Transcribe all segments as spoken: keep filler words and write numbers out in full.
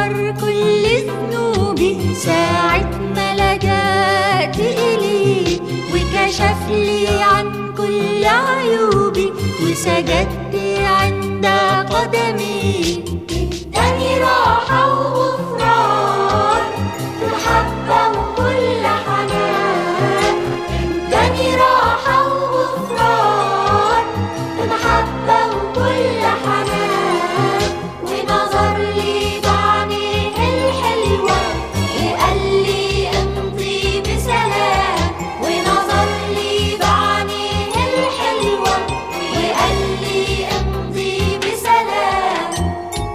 غفر كل ذنوبي ساعة ما لجأت إليه، وكشف لي عن كل عيوبي وسجدت عند قدميه. اداني راحة وغفران ومحبة وكل حنان، اداني راحة وغفران ومحبة وكل حنان، ونظر لي بعينيه الحلوة وقال لي امضي بسلام، ونظر لي بعينيه الحلوة وقال لي امضي بسلام.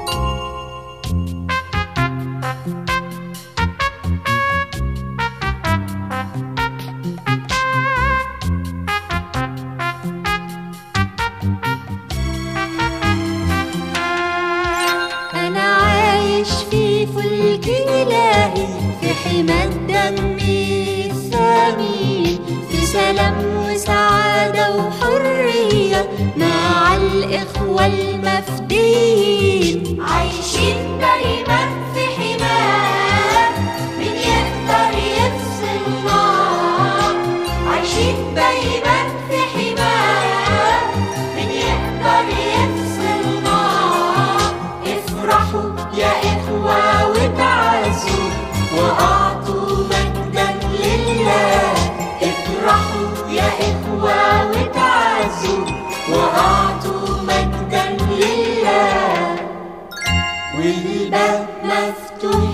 أنا عايش في فلك إلهي في حمى الدم الثمين، في سلام وسعادة وحرية مع الإخوة المفديين، عايشين دايما في حماه، مين يقدر يفصلنا؟ عايشين دايما في حماه، مين يقدر يفصلنا؟ افرحوا يا إخوة وتعزوا وأعطوا مجدا لله، افرحوا يا إخوة وتعزوا وأعطوا مجدا لله، والباب مفتوح